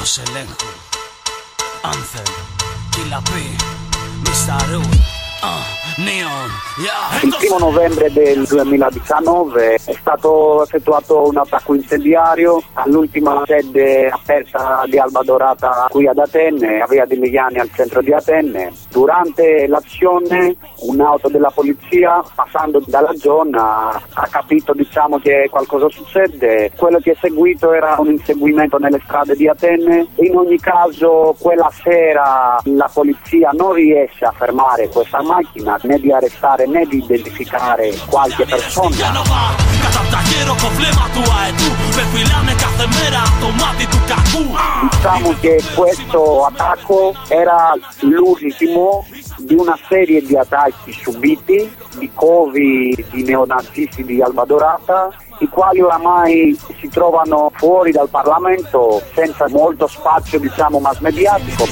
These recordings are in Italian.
Selento, Anthem, Killa P, Mr. Ru, Neon, yeah. Il 1 novembre del 2019 è stato effettuato un attacco incendiario all'ultima sede aperta di Alba Dorata qui ad Atene, a Via di Ligliani al centro di Atene. Durante l'azione un'auto della polizia, passando dalla zona, ha capito che qualcosa succede. Quello che è seguito era un inseguimento nelle strade di Atene. In ogni caso quella sera la polizia non riesce a fermare questa macchina, né di arrestare né di identificare qualche persona. Diciamo che questo attacco era l'ultimo di una serie di attacchi subiti di covi di neonazisti di Alba Dorata, i quali oramai si trovano fuori dal Parlamento senza molto spazio mass mediatico.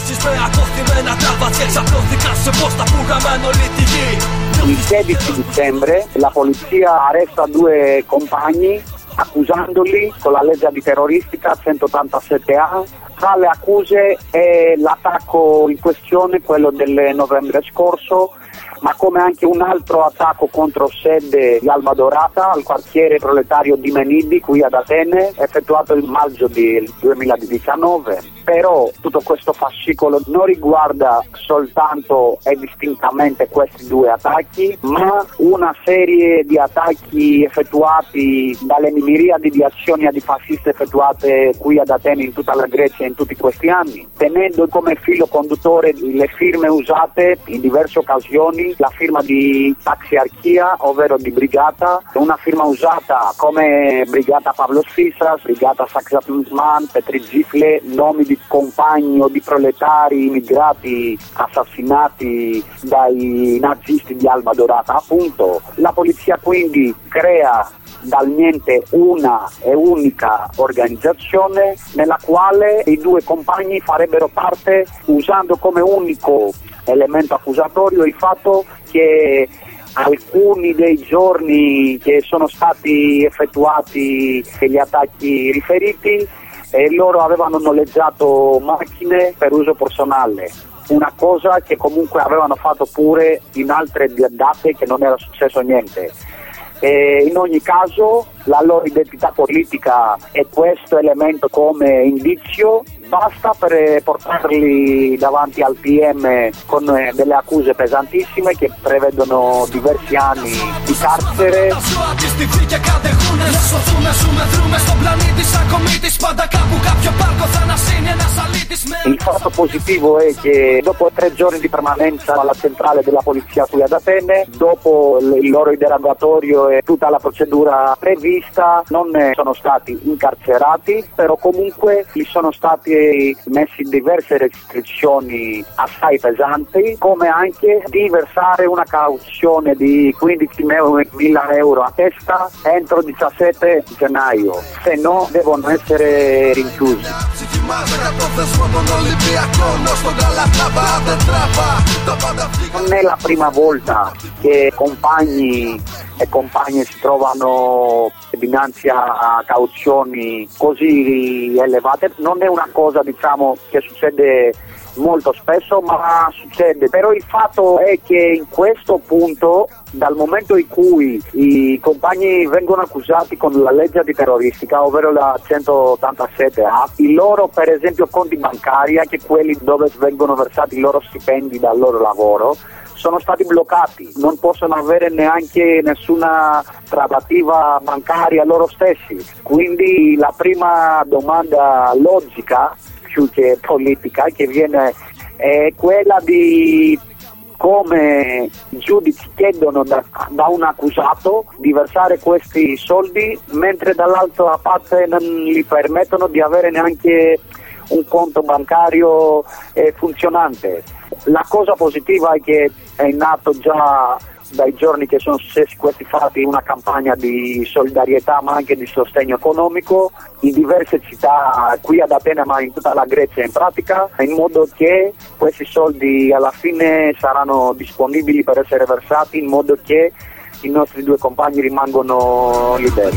Il 16 dicembre la polizia arresta 2 compagni accusandoli con la legge antiterroristica 187A. Tra le accuse è l'attacco in questione, quello del novembre scorso, ma come anche un altro attacco contro sede di Alba Dorata al quartiere proletario di Menidi qui ad Atene, effettuato il maggio del 2019. Però tutto questo fascicolo non riguarda soltanto e distintamente questi 2 attacchi, ma una serie di attacchi effettuati dalle miriadi di azioni antifasciste effettuate qui ad Atene, in tutta la Grecia in tutti questi anni, tenendo come filo conduttore le firme usate in diverse occasioni, la firma di taxiarchia, ovvero di brigata, una firma usata come brigata Pavlos Fissas, brigata Saxatusman, Petri Zifle, nomi di compagni o di proletari immigrati assassinati dai nazisti di Alba Dorata, appunto. La polizia quindi crea dal niente una e unica organizzazione nella quale i 2 compagni farebbero parte, usando come unico elemento accusatorio il fatto che alcuni dei giorni che sono stati effettuati gli attacchi riferiti loro avevano noleggiato macchine per uso personale, una cosa che comunque avevano fatto pure in altre date che non era successo niente. In ogni caso la loro identità politica e questo elemento come indizio basta per portarli davanti al PM con delle accuse pesantissime che prevedono diversi anni di carcere. Il fatto positivo è che dopo 3 giorni di permanenza alla centrale della polizia qui ad Atene, dopo il loro interrogatorio e tutta la procedura prevista, non sono stati incarcerati, però comunque gli sono stati messi diverse restrizioni assai pesanti, come anche di versare una cauzione di 15.000 euro a testa entro 17 gennaio, se no devono essere rinchiusi. Non è la prima volta che compagni e compagne si trovano dinanzi a cauzioni così elevate. Non è una cosa che succede molto spesso, ma succede. Però il fatto è che in questo punto, dal momento in cui i compagni vengono accusati con la legge antiterroristica, ovvero la 187A, i loro per esempio conti bancari, anche quelli dove vengono versati i loro stipendi dal loro lavoro, sono stati bloccati, non possono avere neanche nessuna trattativa bancaria loro stessi. Quindi la prima domanda logica, più che politica, che viene è quella di come i giudici chiedono da un accusato di versare questi soldi, mentre dall'altra parte non gli permettono di avere neanche un conto bancario funzionante. La cosa positiva è che è nato già dai giorni che sono successi questi fatti una campagna di solidarietà ma anche di sostegno economico in diverse città qui ad Atene ma in tutta la Grecia in pratica, in modo che questi soldi alla fine saranno disponibili per essere versati, in modo che i nostri due compagni rimangono liberi.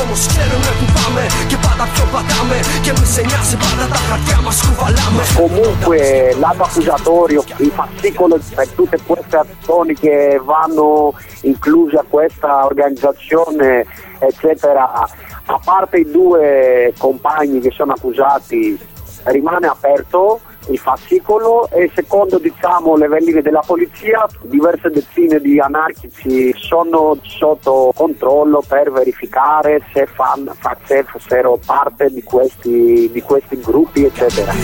Comunque l'atto accusatorio, il fascicolo per tutte queste azioni che vanno incluse a questa organizzazione eccetera, a parte i due compagni che sono accusati, rimane aperto il fascicolo e secondo le velline della polizia diverse decine di anarchici sono sotto controllo per verificare se fossero parte di questi gruppi eccetera.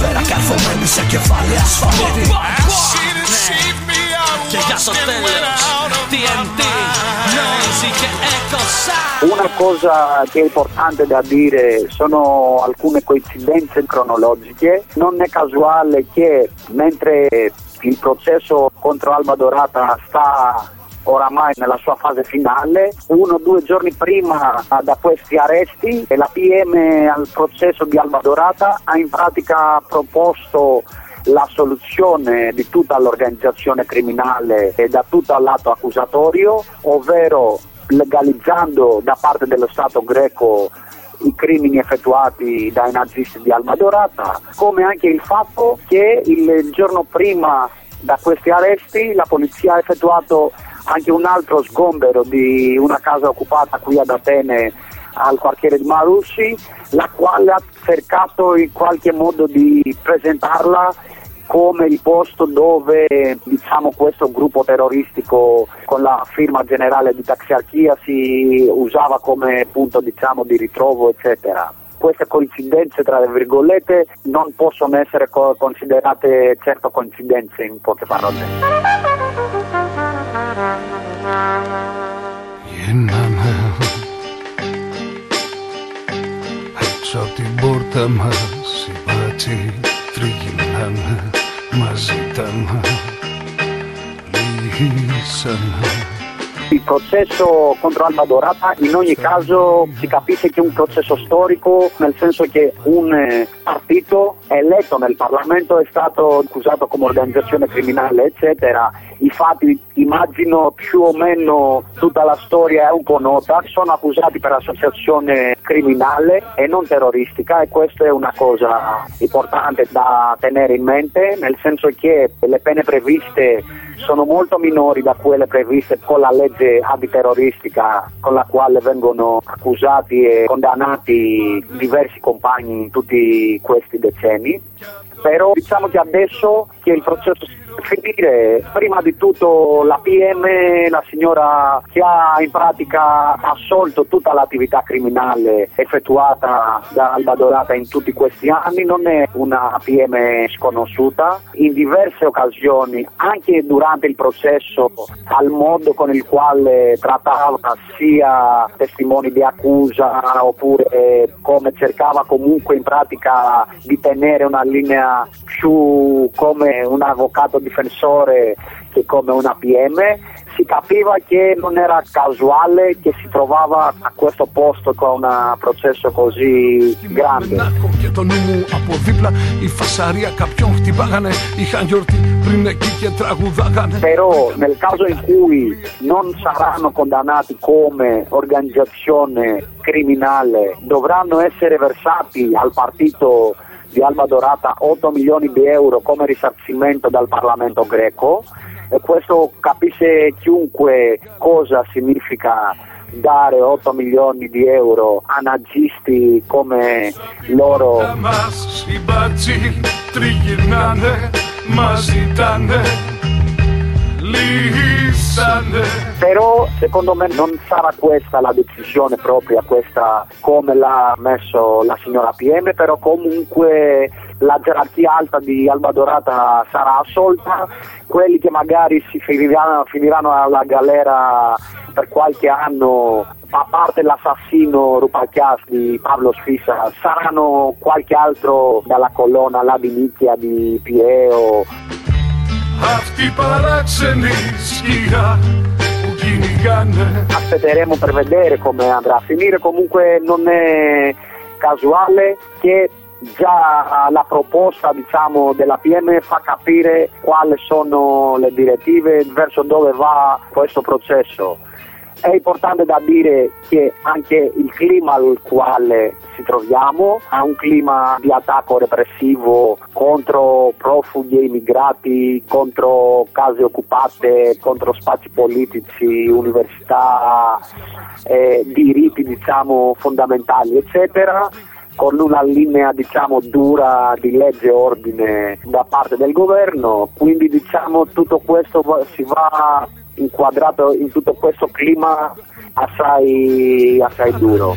Una cosa che è importante da dire sono alcune coincidenze cronologiche. Non è casuale che mentre il processo contro Alba Dorata sta oramai nella sua fase finale, 1 o 2 giorni prima da questi arresti la PM al processo di Alba Dorata ha in pratica proposto la soluzione di tutta l'organizzazione criminale e da tutto l'atto accusatorio, ovvero legalizzando da parte dello Stato greco i crimini effettuati dai nazisti di Alba Dorata, come anche il fatto che il giorno prima da questi arresti la polizia ha effettuato anche un altro sgombero di una casa occupata qui ad Atene al quartiere di Marussi, la quale ha cercato in qualche modo di presentarla come il posto dove questo gruppo terroristico con la firma generale di Taxiarchia si usava come punto di ritrovo eccetera. Queste coincidenze tra le virgolette non possono essere considerate certo coincidenze, in poche parole. Il processo contro Alba Dorata in ogni caso si capisce che è un processo storico, nel senso che un partito eletto nel Parlamento è stato accusato come organizzazione criminale eccetera. Infatti immagino più o meno tutta la storia è un po' nota, sono accusati per associazione criminale e non terroristica e questa è una cosa importante da tenere in mente, nel senso che le pene previste sono molto minori da quelle previste con la legge antiterroristica con la quale vengono accusati e condannati diversi compagni in tutti questi decenni. Però che adesso che il processo finire, prima di tutto la PM, la signora che ha in pratica assolto tutta l'attività criminale effettuata da Alba Dorata in tutti questi anni, non è una PM sconosciuta. In diverse occasioni, anche durante il processo, al modo con il quale trattava sia testimoni di accusa oppure come cercava comunque in pratica di tenere una linea più come un avvocato difensore che come una PM, si capiva che non era casuale che si trovava a questo posto con un processo così grande. Però nel caso in cui non saranno condannati come organizzazione criminale, dovranno essere versati al partito di Alba Dorata 8 milioni di euro come risarcimento dal Parlamento greco, e questo capisce chiunque cosa significa dare 8 milioni di euro a nazisti come loro. Però secondo me non sarà questa la decisione propria, questa come l'ha messo la signora PM, però comunque la gerarchia alta di Alba Dorata sarà assolta, quelli che magari finiranno alla galera per qualche anno, a parte l'assassino Rupalchias di Pavlo Sfisa, saranno qualche altro dalla colonna là di nicchia di Pieo. Aspetteremo per vedere come andrà a finire, comunque non è casuale che già la proposta della PM fa capire quali sono le direttive verso dove va questo processo. È importante da dire che anche il clima al quale ci troviamo è un clima di attacco repressivo contro profughi e immigrati, contro case occupate, contro spazi politici, università, diritti fondamentali eccetera, con una linea dura di legge e ordine da parte del governo. Quindi tutto questo si va inquadrato in tutto questo clima assai duro.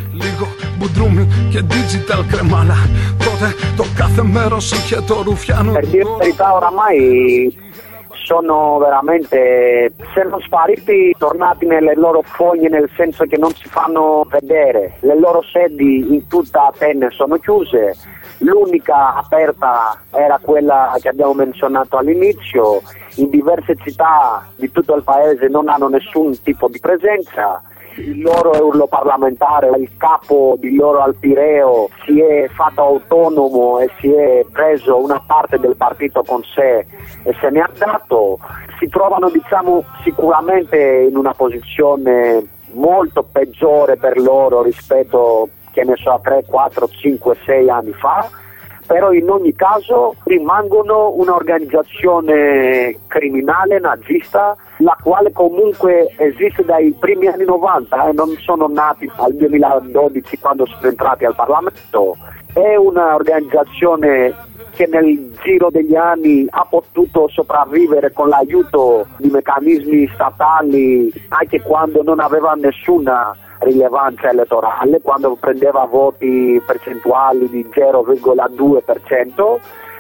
Per dire la verità, oramai sono veramente, se non spariti, tornati nelle loro foglie, nel senso che non si fanno vedere. Le loro sedi in tutta Atene sono chiuse, l'unica aperta era quella che abbiamo menzionato all'inizio. In diverse città di tutto il paese non hanno nessun tipo di presenza. Il loro europarlamentare, il capo di loro al Pireo, si è fatto autonomo e si è preso una parte del partito con sé e se ne è andato. Si trovano sicuramente in una posizione molto peggiore per loro rispetto, a 3, 4, 5, 6 anni fa, però in ogni caso rimangono un'organizzazione criminale nazista, la quale comunque esiste dai primi anni 90 e non sono nati al 2012 quando sono entrati al Parlamento. È un'organizzazione che nel giro degli anni ha potuto sopravvivere con l'aiuto di meccanismi statali anche quando non aveva nessuna rilevanza elettorale, quando prendeva voti percentuali di 0,2%,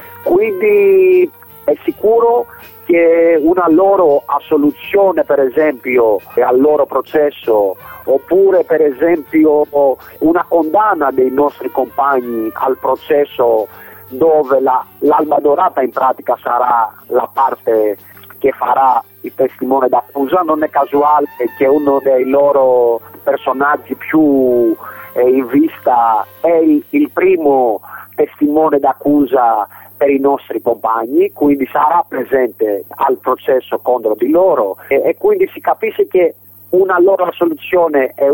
quindi è sicuro che una loro assoluzione, per esempio, al loro processo, oppure per esempio una condanna dei nostri compagni al processo, dove l'Alba Dorata in pratica sarà la parte che farà il testimone d'accusa, non è casuale che uno dei loro personaggi più in vista è il primo testimone d'accusa per i nostri compagni, quindi sarà presente al processo contro di loro e quindi si capisce che una loro soluzione è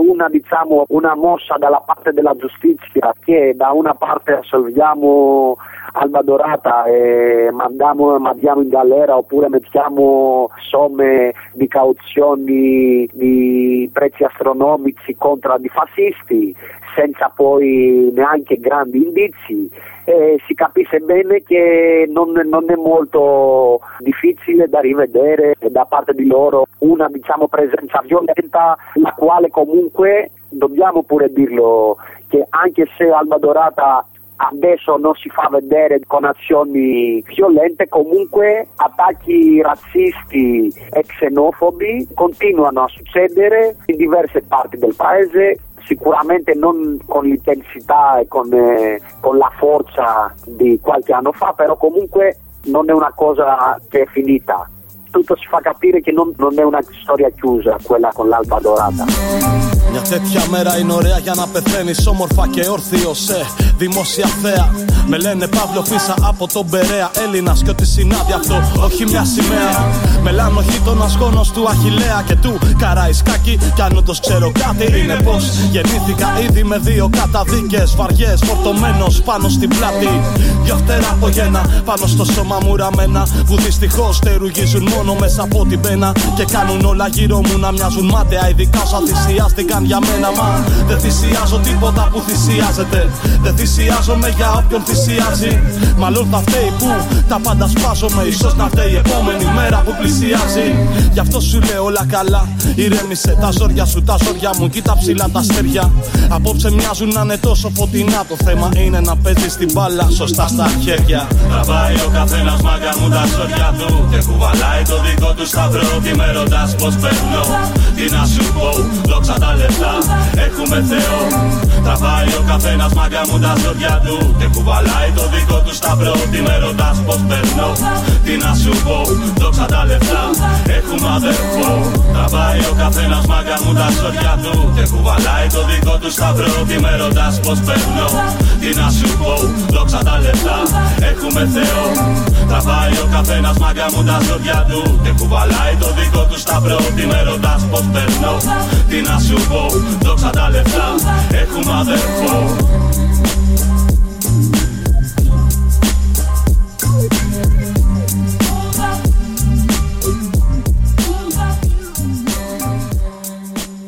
una mossa dalla parte della giustizia, che da una parte assolviamo Alba Dorata e mandiamo in galera, oppure mettiamo somme di cauzioni di prezzi astronomici contro di fascisti senza poi neanche grandi indizi. Si capisce bene che non è molto difficile da rivedere da parte di loro una presenza violenta, la quale comunque, dobbiamo pure dirlo, che anche se Alba Dorata adesso non si fa vedere con azioni violente, comunque attacchi razzisti e xenofobi continuano a succedere in diverse parti del paese, sicuramente non con l'intensità e con la forza di qualche anno fa, però comunque non è una cosa che è finita. Tutto ci fa capire che non è una storia chiusa quella con l'Alba Dorata. Μια τέτοια μέρα είναι ωραία για να πεθαίνεις όμορφα και όρθιο σε δημόσια θέα. Με λένε Παύλο Φίσα από τον Περαία, Έλληνας κι ό,τι συνάδει αυτό, όχι μια σημαία. Μελάνο γείτονας γόνος του Αχιλλέα και του Καραϊσκάκη. Κι αν όντως ξέρω κάτι είναι πως γεννήθηκα ήδη με 2 καταδίκες βαριές, φορτωμένος πάνω στην πλάτη. 2 φτερά από γένα πάνω στο σώμα μου ραμμένα, που δυστυχώς τερουγίζουν μόνο μέσα από την πένα. Και κάνουν όλα γύρω μου να μοιάζουν μάταια, ειδικά όσα θυσιάστηκαν για μένα. Μα δεν θυσιάζω τίποτα που θυσιάζεται. Δεν θυσιάζομαι για όποιον θυσιάζει. Μάλλον θα φταίει που τα πάντα σπάζομαι. Ίσως να φταίει η επόμενη μέρα που πλησιάζει. Γι' αυτό σου λέω όλα καλά. Ηρέμησε τα ζόρια σου, τα ζόρια μου. Κοίτα ψηλά τα αστέρια. Απόψε μοιάζουν να είναι τόσο φωτεινά. Το θέμα είναι να παίζεις την μπάλα σωστά στα χέρια. Τραβάει ο καθένας μάγκα μου τα ζόρια του και κουβαλάει το δικό του σταυρό. Τι με ρωτάς πως παίρνω, τι να σου πω. Δόξα τα λεφτά. λεφτά, έχουμε Θεό. Τραβάει ο καθένας μάγκα μου τα ζόρια του και κουβαλάει το δικό του σταυρό. Τι με ρωτάς πως περνώ, τι να σου πω, δόξα τα λεφτά, έχουμε αδερφό. Τραβάει ο καθένας μάγκα μου τα ζόρια του και κουβαλάει το δικό του σταυρό. Τι με ρωτάς πως περνώ, τι να σου πω, δόξα τα λεφτά, έχουμε Θεό. Τραβάει ο καθένας μάγκα μου τα ζόρια του και κουβαλάει το δικό του σταυρό. Τι με ρωτάς πως περνώ, τι να σου πω, δόξα τα